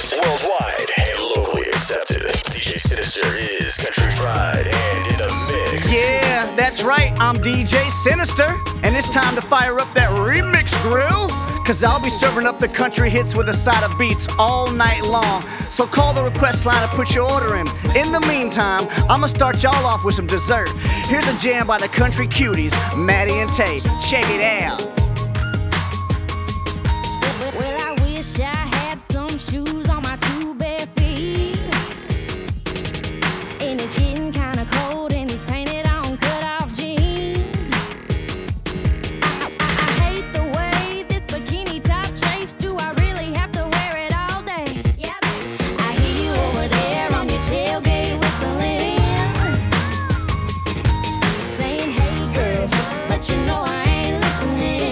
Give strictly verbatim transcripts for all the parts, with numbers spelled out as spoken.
hits worldwide and locally accepted. D J Sinister is Country Fried and in a mix. Yeah, that's right, I'm D J Sinister, and it's time to fire up that remix grill. Cause I'll be serving up the country hits with a side of beats all night long. So call the request line and put your order in. In the meantime, I'ma start y'all off with some dessert. Here's a jam by the Country Cuties, Maddie and Tay. Check it out. Well, I wish I had some shoes on my two bare feet. And it's getting kinda cold in these painted on cut-off jeans. I, I, I hate the way this bikini top chafes. Do I really have to wear it all day? Yep. I hear you over there on your tailgate whistling, saying, hey girl, but you know I ain't listening.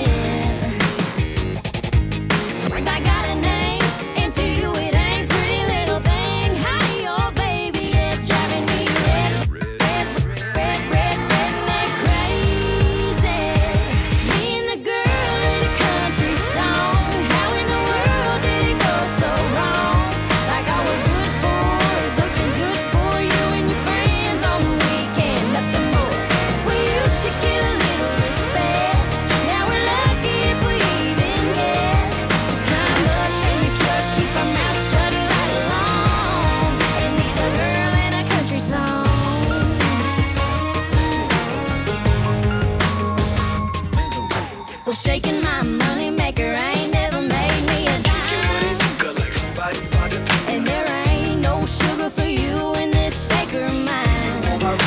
I got a name, and to you it ain't pretty little thing. Hi, oh baby, it's driving me red, red, red, red, red, redneck crazy. Me and the girl in the country song. How in the world did it go so wrong? Like all we're good for is looking good for you and your friends on the weekend, nothing more. We used to get a little respect. Now we're lucky if we even get to climb up in your truck, keep our mouth shut and ride along, and be the girl in a country song. Well, shaking my money maker ain't never made me a dime, and there ain't no sugar for you in this shaker of mine.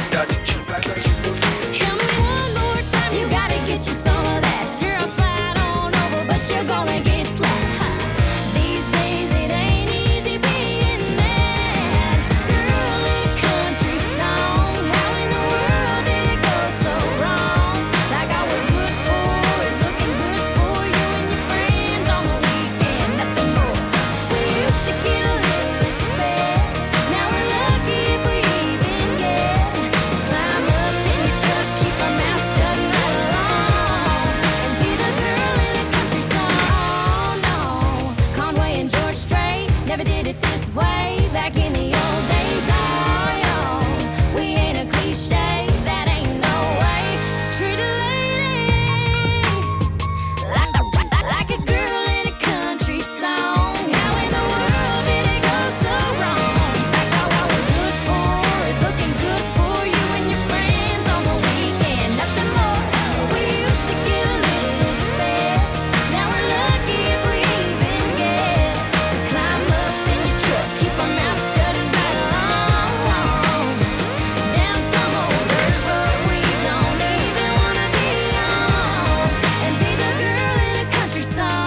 Tell me one more time, you gotta get you some of that. Sure, I'll slide on over, but you're gonna get slapped. Ha. These days it ain't easy being that girl in a country song. How in the world did it go so wrong? Like all we're good for is looking good for you and your friends on the weekend, nothing more. We used to get a little respect. Now we're lucky if we even get to climb up in your truck, keep our mouth shut and ride along, and be the girl in a country song. No, Conway and George Strait never did it this way back in the old days. Oh, yo, we ain't a cliche, that ain't no way to treat a lady. Like, like, like a girl in a country song. How in the world did it go so wrong? Like all I was good for is looking good for you and your friends on the weekend, nothing more. We used to get a little respect. Now we're lucky if we even get to climb up in your truck, keep our mouth shut and ride along, down some old dirt road we don't even wanna be on, and be the girl in a country song.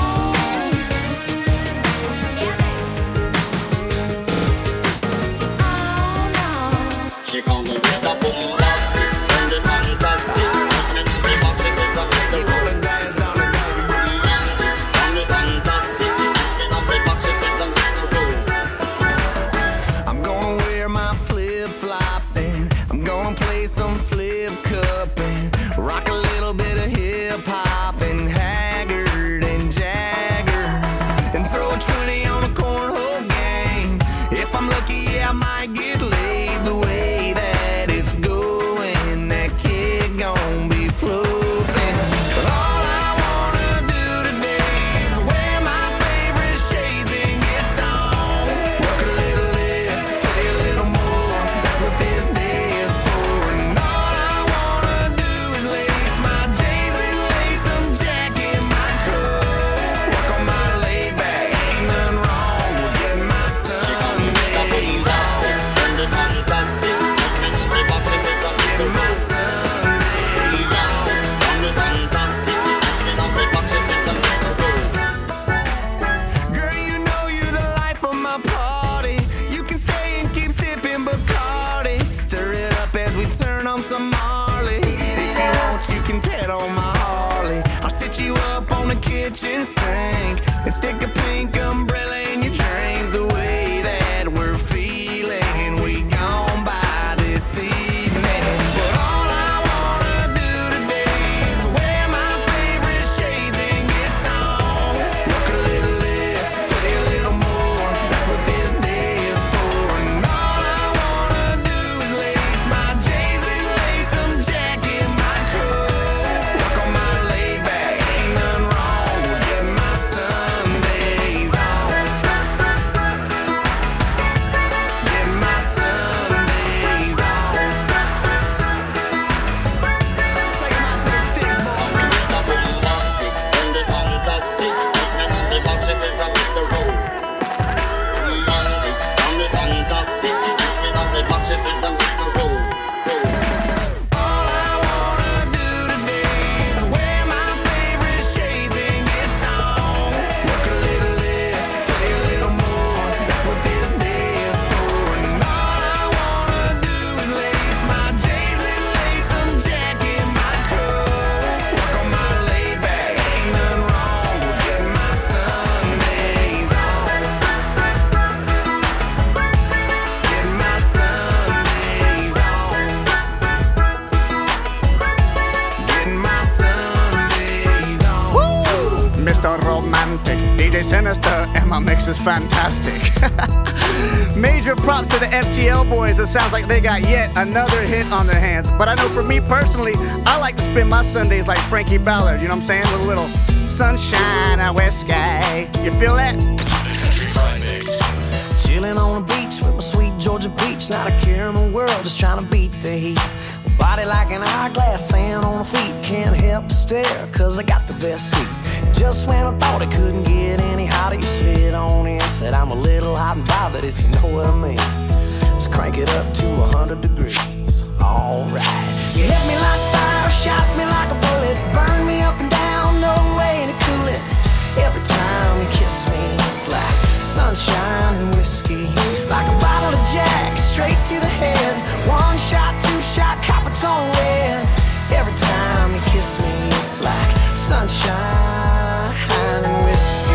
Oh no. She called me Mister Bombastic and the fantastic. Makes me want to say some Mister Bombastic and the fantastic. Makes me want to say some Mister Bombastic. I'm gonna wear my flip-flops and I'm gonna play some flip cup and rock a little bit of hip-hop and Haggard and Jagger and throw a twenty on a cornhole game. If I'm lucky, yeah, I might get laid. The way that it's going, that kid gon' be floating. But all I wanna do today is wear my favorite shades and get stoned. Work a little less, play a little more. That's what this day is for. And all I wanna do is lace my J's and lace some Jack in my coat. Work on my laid back, ain't nothing wrong with getting my Sundays on. And the fantastic. Makes me want to say some Mister Getting my Bombastic Sundays on. and the fantastic. Makes me want to say some Mister Bombastic. Girl, you know you the life of my party. You can stay and keep sipping Bacardi. Stir it up as we turn on some Marley. If you want, you can pet on my Harley. I'll sit you up on the kitchen sink and stick a pink umbrella in your drink. The way that we're feeling, we gon' buy this evening. But all I wanna do today is wear my favorite shades and get stoned. Work a little less, play a little more. bombastic. D J Sinister, and my mix is fantastic. Major props to the F T L boys. It sounds like they got yet another hit on their hands. But I know for me personally, I like to spend my Sundays like Frankie Ballard, you know what I'm saying? With a little sunshine out west sky. You feel that? The Country Fried Mix. Chilling on the beach with my sweet Georgia peach. Not a care in the world, just trying to beat the heat. Body like an hourglass, sand on the feet. Can't help but stare, cause I got the best seat. Just when I thought it couldn't get any hotter, you slid on in, said I'm a little hot and bothered, if you know what I mean. Just crank it up to a hundred degrees. Alright. You hit me like fire, shot me like a bullet, burn me up and down, no way to cool it. Every time you kiss me, it's like sunshine and whiskey. Like a bottle of Jack, straight to the head. One shot, two shot, Coppertone red. Every time you kiss me, it's like sunshine and whiskey.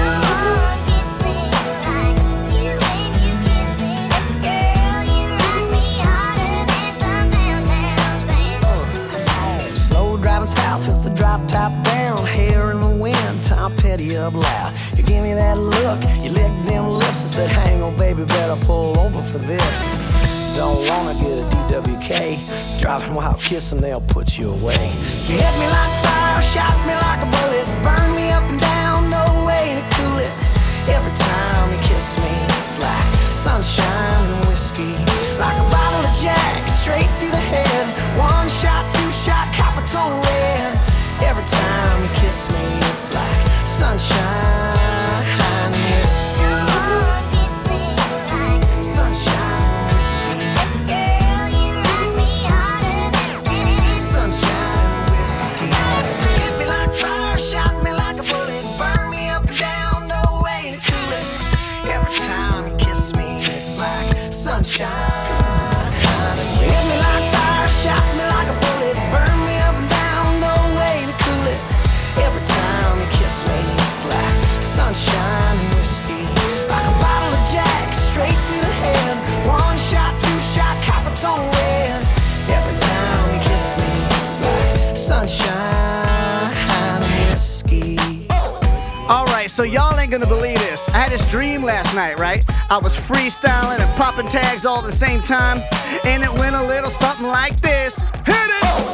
Slow driving south with the drop top down, hair in the wind, Tom Petty up loud. You give me that look, you licked them lips and said, hang on baby, better pull over for this. Don't wanna get a D W K, driving while kissing, they'll put you away. You hit me like fire, shot me like a bullet, burn me up and down, no way to cool it. Every time you kiss me, it's like sunshine and whiskey. Like a bottle of Jack, straight to the head. One shot, two shot, Coppertone red. Every time you kiss me, it's like sunshine and whiskey. Sunshine and whiskey, like a bottle of Jack, straight to the head. One shot, two shot, Coppertone red. Every time you kiss me, it's like sunshine and whiskey. Alright, so y'all ain't gonna believe this. I had this dream last night, right? I was freestyling and popping tags all at the same time, and it went a little something like this. Hit it! Oh.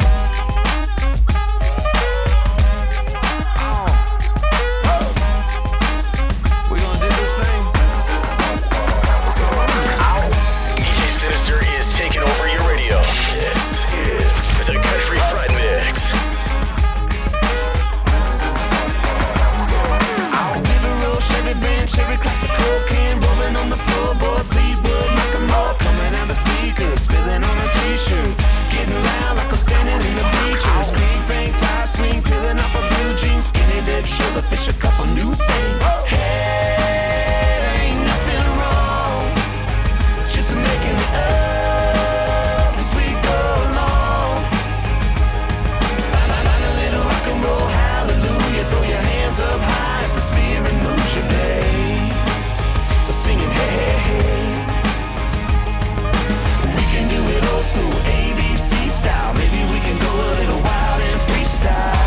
Sinister is taking over your radio. This is the Country Fried Mix. I'll give a roll, Chevy Bench, every classic cocaine, rolling on the floorboard, Fleetwood, knock 'em all, coming out the speakers, spilling on the t-shirts, getting loud like I'm standing in the bleachers. Green bank tie swing, peeling off a blue jeans, skinny dip, sugar fish, a couple new things. Hey, ain't nothing wrong, just making it up as we go along. Find a little rock and roll, hallelujah, throw your hands up high if the spirit moves you, babe. Singing hey, hey, hey. We can do it old school, A B C style. Maybe we can go a little wild and freestyle.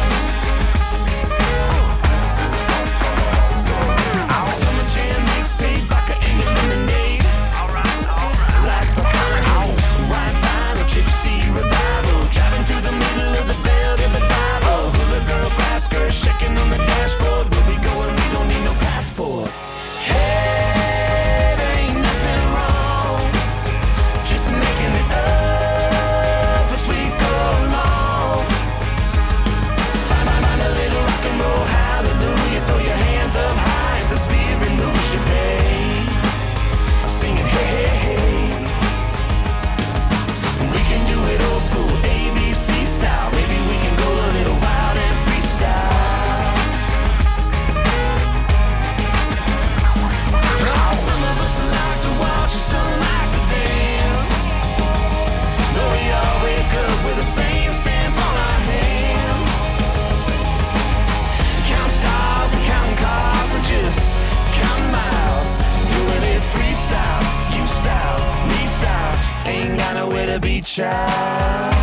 I'll tell my jam mixtape, vodka and your lemonade. Alright, alright. Like the comic out, ride vinyl, gypsy revival. Driving through the middle of the belt in the Bible. Hula girl, grass skirt, shaking on the dashboard. Where we going, we don't need no passport. Hey, there ain't nothing wrong, just making it up as we go along. Find, find, find a little rock and roll, hallelujah, throw your hands up high if the spirit moves you, babe. Singing hey, hey, hey. We can do it old school, A B C style. Maybe we can go a little wild and freestyle. Some of us like to watch and some like to dance. No, we all wake up with the same stamp on our hands. Count stars and counting cars and just counting miles. Doing it freestyle, you style, me style. Ain't got nowhere to be, child.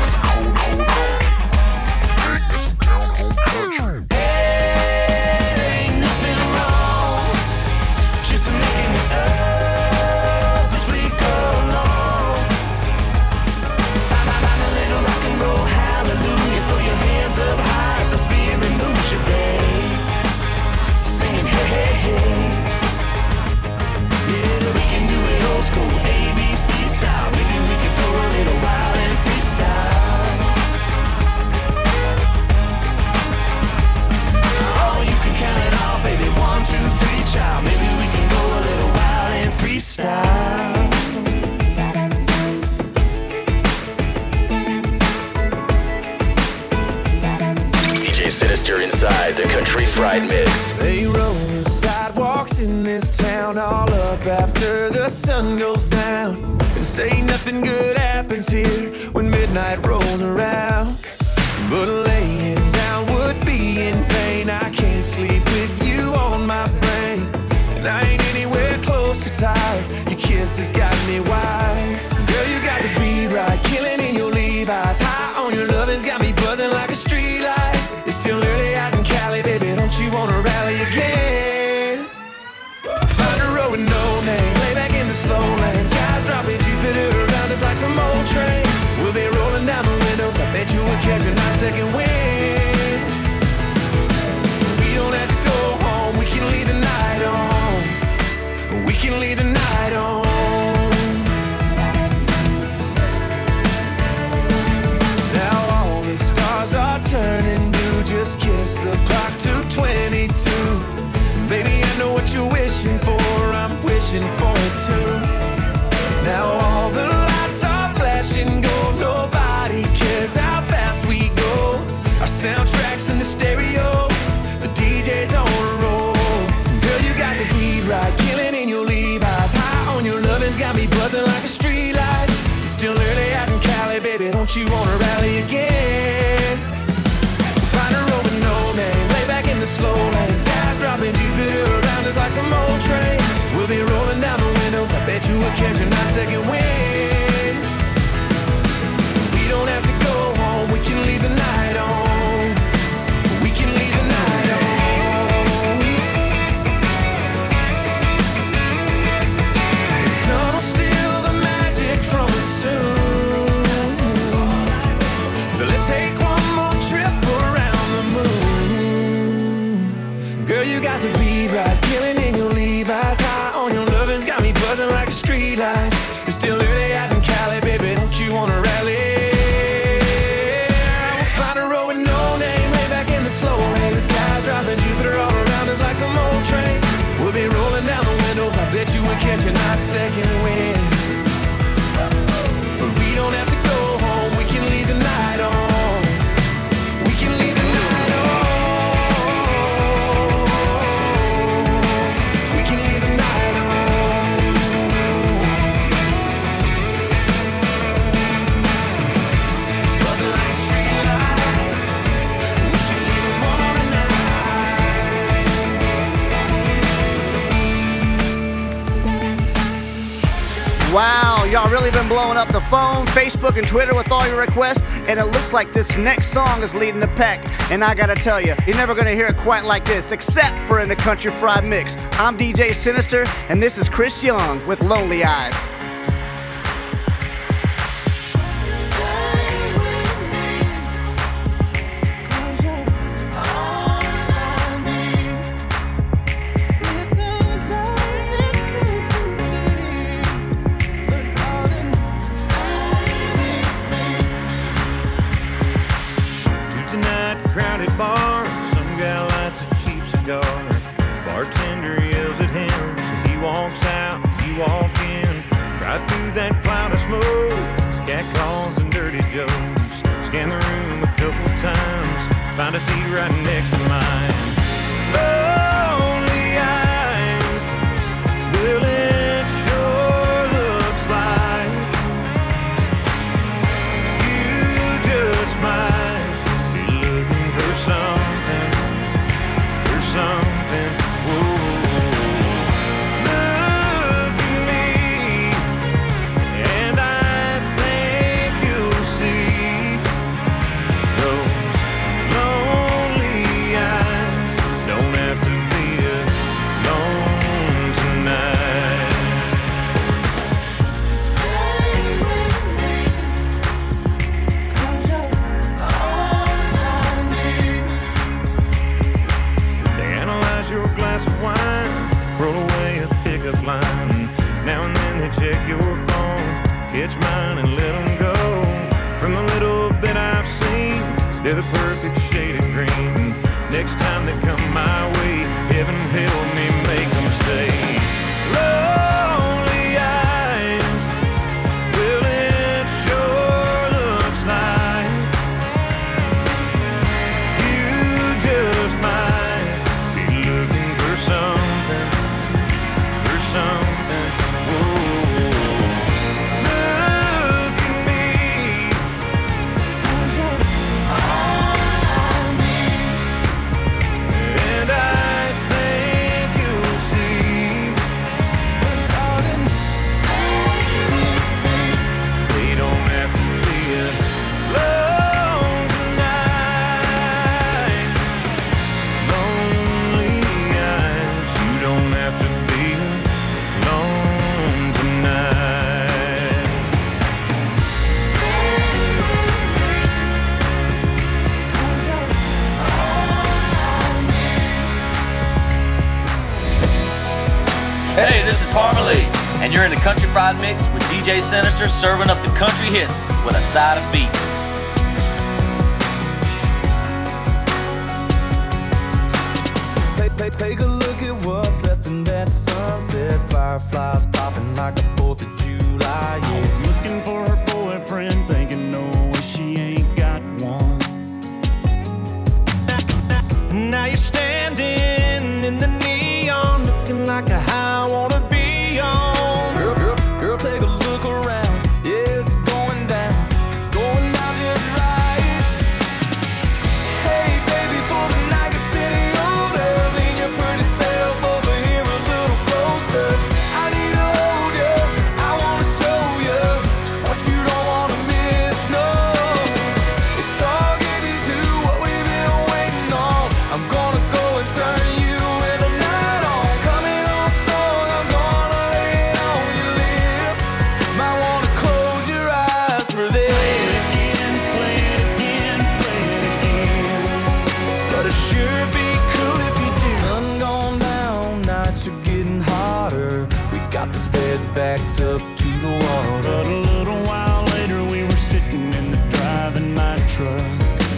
Hey, the Country Fried Mix. They roll the sidewalks in this town all up after the sun goes down, and say nothing good happens here when midnight rolls around. But laying down would be in vain. I can't sleep with you on my brain, and I ain't anywhere close to tired. Your kiss has got me wild. Girl, you got the beat right, killing in your Levi's. High on your love has got me buzzing like a street light. It's still early out in Cali, baby, don't you wanna rally again? Find a road with no name, lay back in the slow lane. Skies dropping, Jupiter around us like some old train. We'll be rolling down the windows, I bet you we'll catch a nice second wind. We don't have to go home, we can leave the night on. We can leave the night on. Now all the stars are turning blue, just kiss the clock to twenty-two. Baby, I know what you're wishing for, I'm wishing for it too. Now all the lights are flashing gold, nobody cares how fast we go. Our soundtrack's in the stereo, the D J's on a roll. Girl, you got the beat right, killing in your Levi's. High on your lovin's got me buzzing like a street light. It's still early out in Cali, baby, don't you wanna rally again? Find a road with no name, lay back in the slow lane. Skies dropping, Jupiter around us like some old train. We'll be rolling down the windows, I bet you we'll catch a nice second wind. We don't have to go home, we can leave the night on. We can leave the night on. The sun will steal the magic from us soon, so let's take one more trip around the moon. Girl, you got the beat right, killing in your Levi's. High on your lovin's got me buzzing like a street light. It's still early out in Cali, baby, don't you wanna rally? We'll find a road with no name, lay back in the slow lane. The sky's dropping, Jupiter all around us like some old train. We'll be rolling down the windows, I bet you we'll catch a nice second wind. But we don't have to go home, we can leave the night on. We can leave the night on. We can leave the night on. Buzzing like a street light. We can leave the morning night. Wow, y'all really been blowing up the phone, Facebook, and Twitter with all your requests, and it looks like this next song is leading the pack. And I gotta tell you, you're never gonna hear it quite like this, except for in the Country Fried Mix. I'm D J Sinister, and this is Chris Young with Lonely Eyes. Tuesday night, crowded bar, some guy lights a cheap cigar. Bartender yells at him, so he walks out, you walk in. Right through that cloud of smoke, catcalls and dirty jokes. Scan the room a couple times, find a seat right next to mine. Lonely eyes, well it sure looks like you just might be looking for something, for something. Whoa. Look at me, and I think you'll see those lonely eyes don't have to be alone tonight. Stay with me, 'cause you're all I need. They analyze your glass of wine, roll away a pickup line. Now and then they check your phone, catch mine and let them go. From the little bit I've seen, they're the perfect shade of green. Next time they come my way, heaven help me make them stay. Lonely eyes, well it sure looks like you just might Hey, this is Parmalee, and you're in the Country Fried Mix with D J Sinister, serving up the country hits with a side of beat. Take a look at what's left in that sunset. Fireflies popping like the fourth of July. I was looking for her boyfriend, thinking no way she ain't got one. Now you're standing in the neon, looking like a high I wanna be on. Girl, girl, girl, take a look around. Yeah, it's going down. It's going down just right. Hey, baby, for the night it's any older, lean your pretty self over here a little closer. I need to hold you. I wanna show you what you don't wanna miss. No, it's all getting to what we've been waiting on. I'm gonna go and turn you in the night on. Coming on strong, I'm gonna lay it on your lips. Might wanna close your eyes for this. Play it again, play it again, play it again. But it sure be cool if you do. Sun gone down, nights are getting hotter. We got this bed backed up to the water. But a little while later we were sitting in the driving my truck.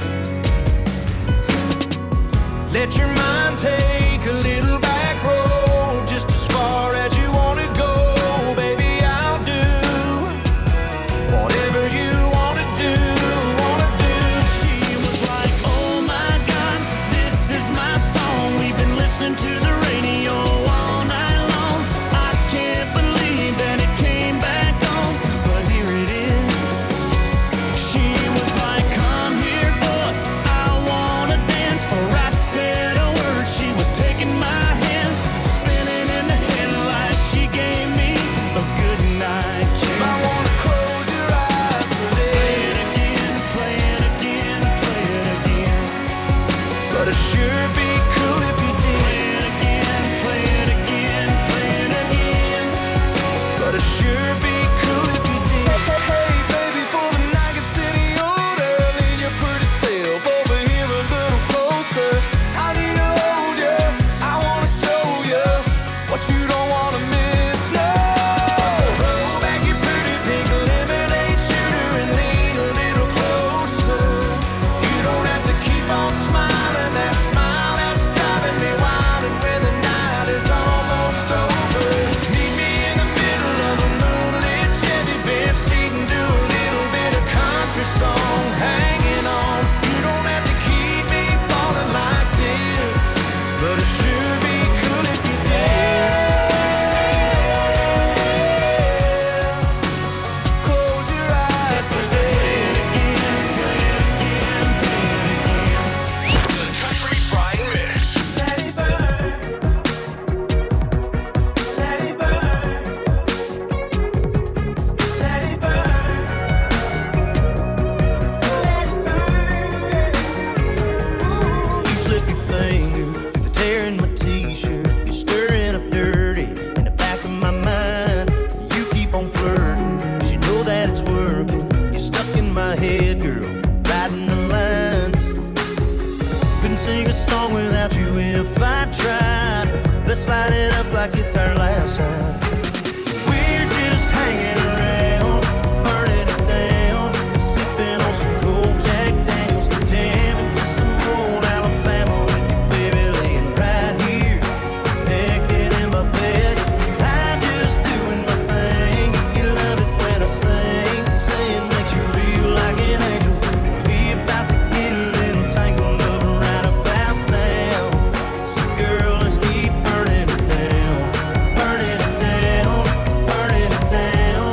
Let your mind take a little back road, just as far as you wanna go. Baby, I'll do whatever you wanna do, wanna do. She was like, oh my God, this is my song. We've been listening to the radio all night long. I can't believe that it came back on, but here it is. She was like, come here, boy, I wanna dance. For I said a word, she was taking my hand, spinning in the headlights. She gave me a good night kiss. Might wanna close your eyes for Play this. it again, play it again, play it again. But it sure be cool if you Play did. it again, play it again, play it again. But it sure be cool if you did. Hey, baby, for the night gets any older, lean your pretty self over here a little closer. I need to hold you. I wanna show you what you don't wanna miss. No, roll back your pretty pink lemonade shooter and lean a little closer. You don't have to keep on smiling. That smile that's driving me wild, and when the night is almost over, meet me in the middle of a moonlit Chevy bench seat and do a little bit of country song, hanging on. You don't have to keep me falling like this, but it sure be cool if you did. Close your eyes for this. The Country Fried Mix. Let it burn. Let it burn. Let it burn. You slip your finger, you're tearing my t-shirt, you're stirring up dirty in the back of my mind. You keep on flirting, 'cause you know that it's working. You're stuck in my head, girl, writing the lines. Couldn't sing a song without you if I tried. Let's light it up like it's our last time. We're just hanging around, burning it down, sipping on some cold Jack Daniels, jamming to some old Alabama with you, baby, laying right here, naked in my bed. I'm just doing my thing. You love it when I sing, say it makes you feel like an angel. We about to get a little tangled up right about now. So girl, let's keep burning it down, burning it down, burning it down.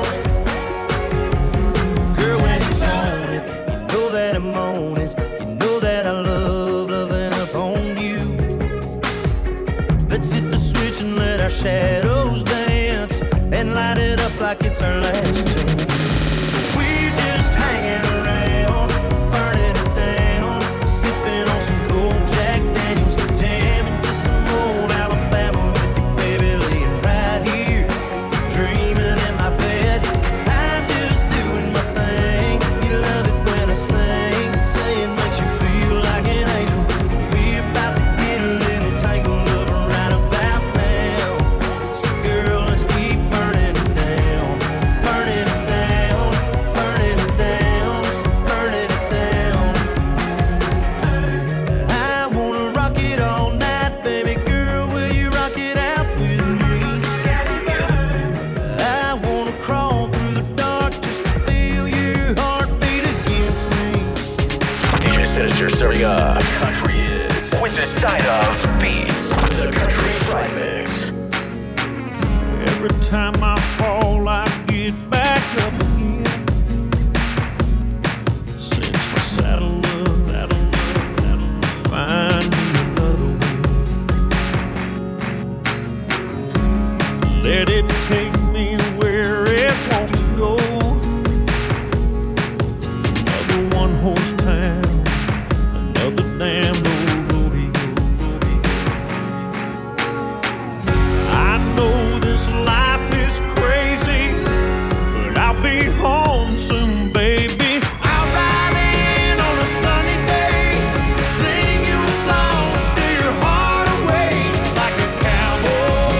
Girl, when you want it, you know that I'm on it. You know that I love loving up on you. Let's hit the switch and let our shadows dance, and light it up like it's our last chance. We're just hanging around, burning it down, sipping on some cold Jack Daniels, jamming to some old Alabama with you, baby, laying right here, dreaming in my bed. I'm just doing my thing. You love it when I sing, say it makes you feel like an angel. We about to get a little tangled up right about now. So girl, serving up country hits with a side of beats. The Country Fried Mix. Every time I fall, I get back up again. Cinch my saddle up, saddle up, saddle up, find me another way. Let it take me where it wants to go. Another one-horse town, another damned old rodeo. I know this life is crazy, but I'll be home soon, baby. I'll ride in on a sunny day, sing you a song, steer your heart away like a cowboy.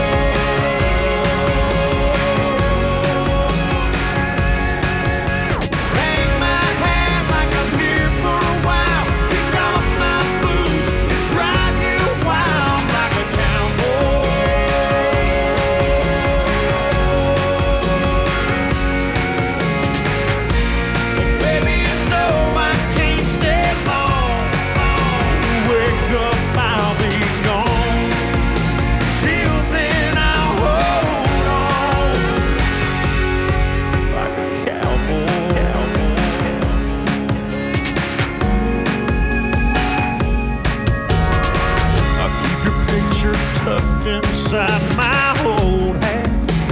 Hang my hat like I'm here for a while, kick off my boots and drive you wild like a cowboy. Baby, you know I can't stay long. Wake up, I'll be gone. Till then, I'll hold on like a cowboy. I'll keep your picture tucked inside my old hat.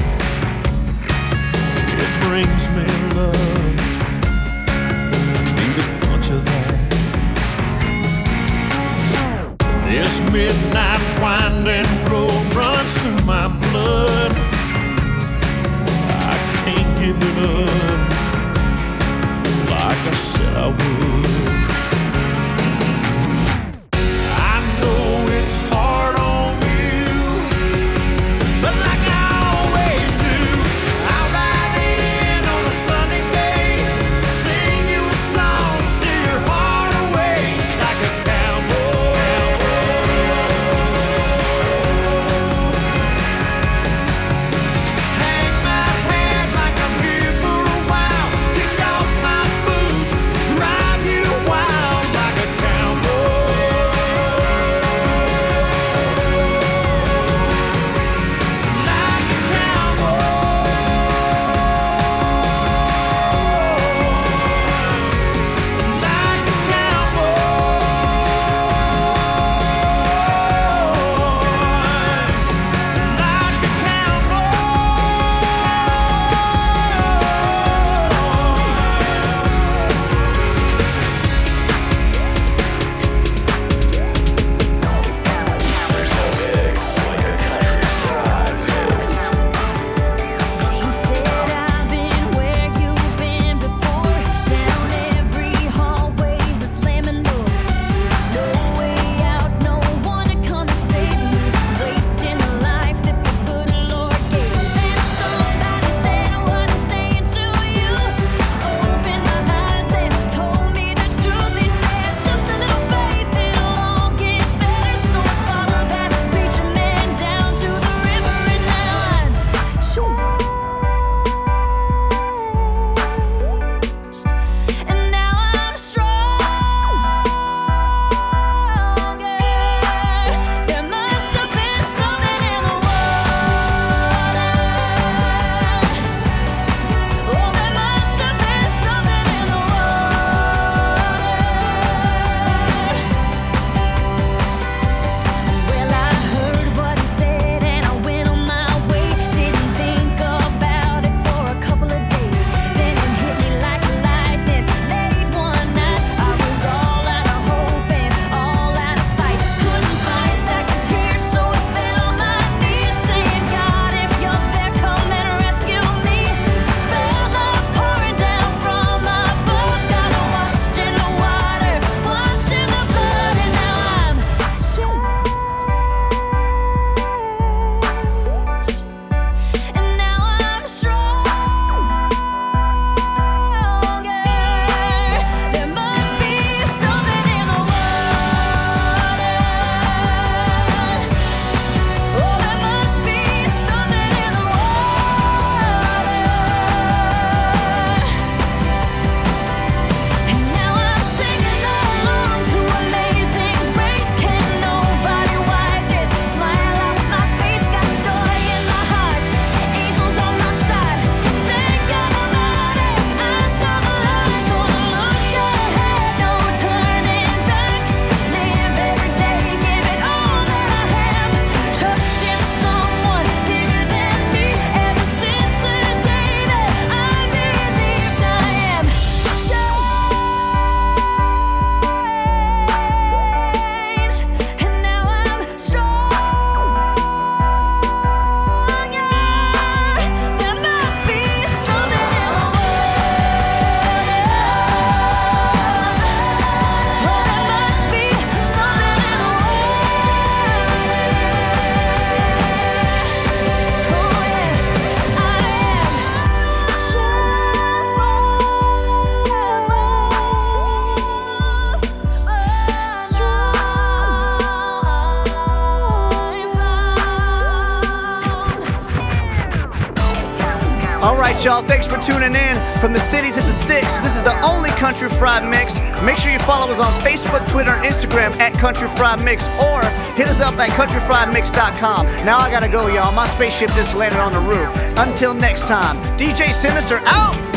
It brings me love. Need a bunch of that. This midnight winding road runs through my blood. I can't give it up like I said I would. I know it's hard on you, but like I always do, I'll ride in on a sunny day, sing you a song, steer your heart away like a cowboy. Hang my head like I'm here for a while, kick off my boots, drive you right, y'all. Thanks for tuning in. From the city to the sticks, this is the only Country Fried Mix. Make sure you follow us on Facebook, Twitter, and Instagram at Country Fried Mix, or hit us up at country fried mix dot com. Now I gotta go, y'all. My spaceship just landed on the roof. Until next time, D J Sinister out!